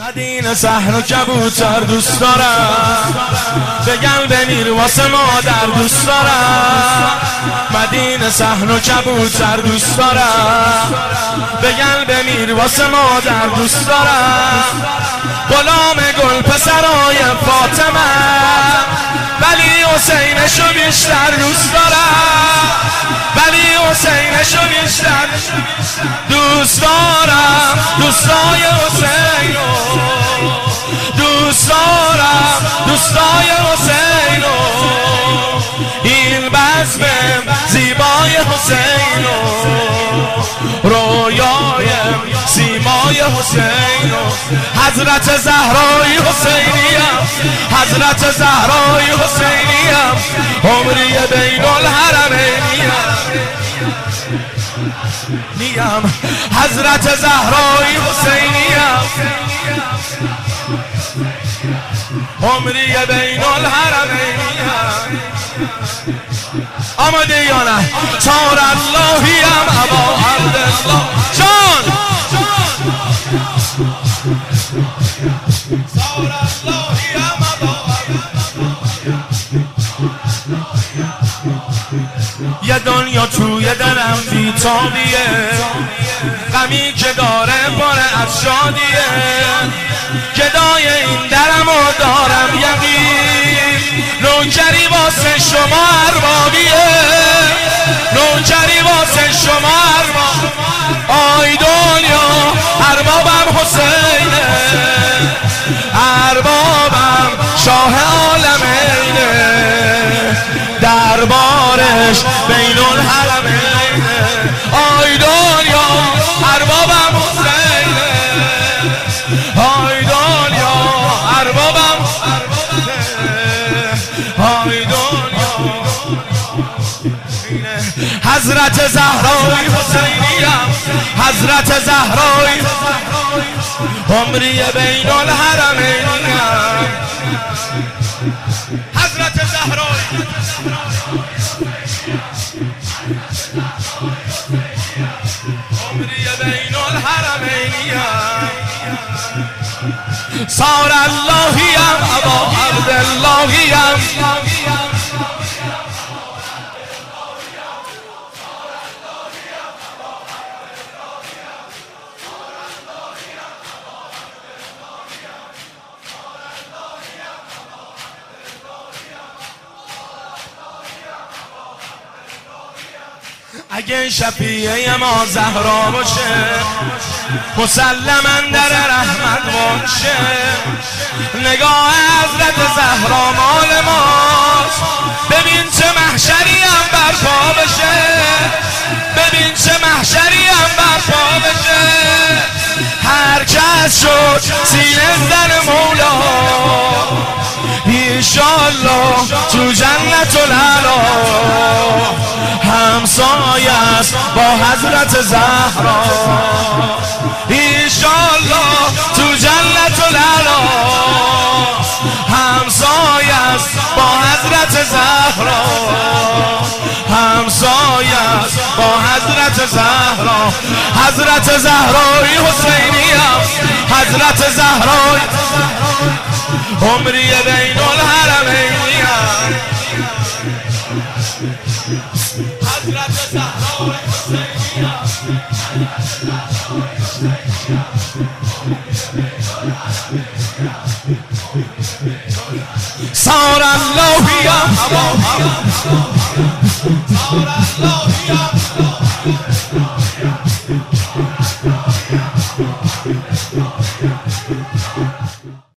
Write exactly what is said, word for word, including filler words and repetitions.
مدینه صحرا کبوتر دوست دارم، بگن بمیر واسه مادر دوست دارم. مدینه صحرا کبوتر دوست دارم، بگن بمیر واسه مادر دوست دارم. غلام گل پسرای فاطمه، ولی حسینشو بیشتر دوست دارم، ولی حسینشو بیشتر دوست دارم. دوستای حسینو دوست دارم، دوستای حسینو، این بزم زیبای حسینو، رویای سیمای حسینو. حضرت زهرای حسینیم، حضرت زهرای حسینیم، عمری بین الحرمینیم نیم. حضرت زهرای حسینیم، عمری بین الحرمینیم. آماده یا نه؟ تار اللهیم ابا عبدالله جان، تار اللهیم ابا یه دنیا توی دلم بیتابیه، غمی که داره باره از شادیه. گدای این درمو دارم یقین، نوکری واسه شما اربابیه، نوکری واسه شما ارباب. آی دنیا اربابم حسینه، اربابم شاه عالمینه، دربارش بین الحرمینه. آی دنیا اربابم حسینه، آی دنیا اربابم، آی دنیا. حضرت زهرای حسینیم، حضرت زهرای، عمری بین الحرمینیم. حضرت زهرای، عمری بین الحرمینیم. صار اللهیم ابا عبداللهیم، اگه شفیعه ما زهرا باشه، مسلماً در رحمت باشه. نگاه حضرت زهرا مال ماست، ببین چه محشری هم برپا بشه، ببین چه محشری هم برپا بشه. هر کس شد سینه زن مولا، ایشالله تو جنت العلا همسایه است با حضرت زهرا. ایشالله تو جنت العلا همسایه است با حضرت زهرا، همسایه است با حضرت زهرا. حضرت زهرای حسینیم، حضرت زهرای، عمری بین الحرمینیم. حضرت زهرای حسینیم، صار اللهیم ابا صار اللهیم.